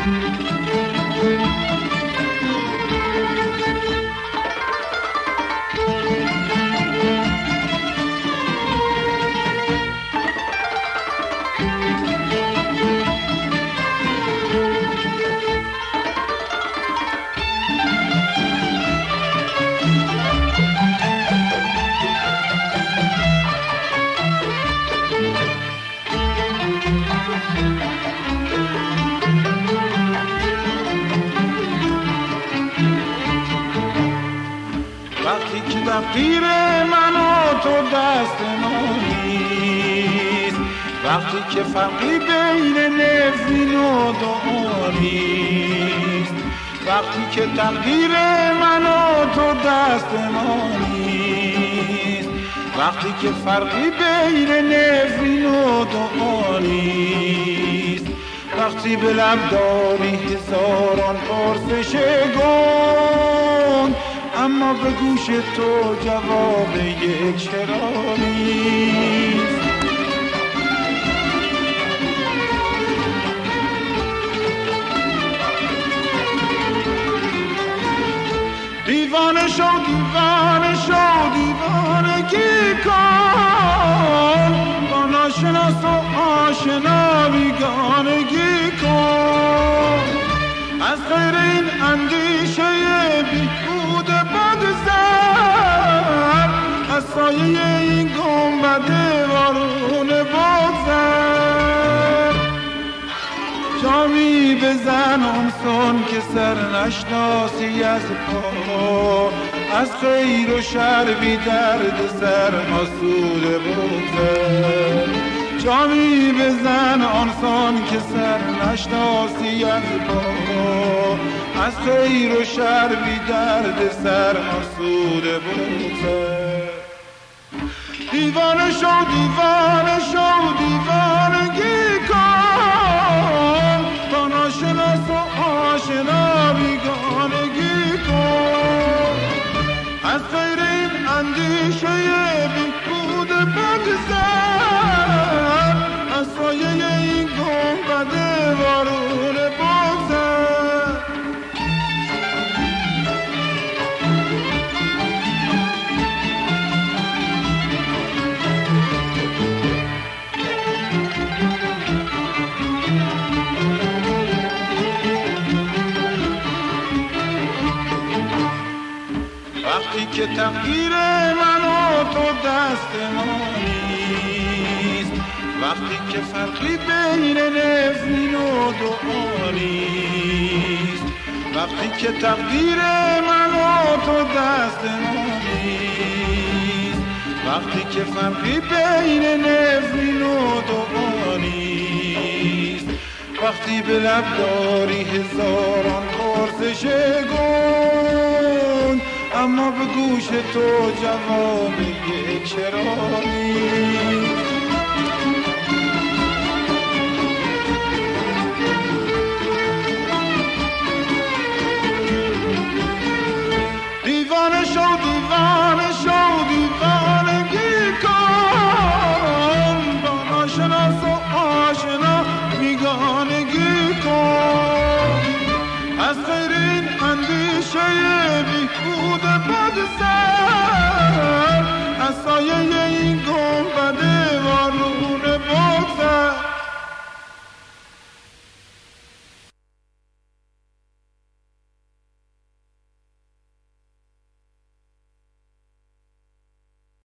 وقتی که تقدیر من و تو دست ما نیست، وقتی که فرقی بین نفرین و دعا نیست، وقتی که تقدیر من و تو دست ما نیست، وقتی که فرقی بین نفرین و دعا نیست، وقتی به لب داری هزاران پرسش گنگ اما به گوش تو جواب یک چرا نیست. دیوانه شو دیوانه شو دیوانگی کن، با ناشناس و آشنا بیگانگی کن، از غیر این اندیشه بیهود بگذر، از سایه این گنبد وارون بگذر. جامی بزن آنسان که سر نشناسی از پا، از خیر و شر بی درد سر آسوده بگذر. جامی بزن آنسان که سر نشناسی از پا، از خیر و شر بی درد سر آسوده بگذر. دیوانه شو دیوانه شو دیوانگی کن، تا ناشناس و آشنا بیگانگی کن، از غیر این اندیشه بیهود بگذر، از سایه این گنبد وارون بگذر. وقتی که تقدیر من و تو دست ما نیست، وقتی که فرقی بین نفرین و دعا نیست، وقتی که تقدیر من و تو دست ما نیست، وقتی که فرقی بین نفرین و دعا نیست، وقتی به لب داری هزاران پرسش گنگ اما به گوش تو جواب یک چرا نیست. دیوانه شو دیوانه شو دیوانگی کن، با ناشناس و آشنا بیگانگی کن، از غیر این اندیشه بیهوده بگذر، از سایه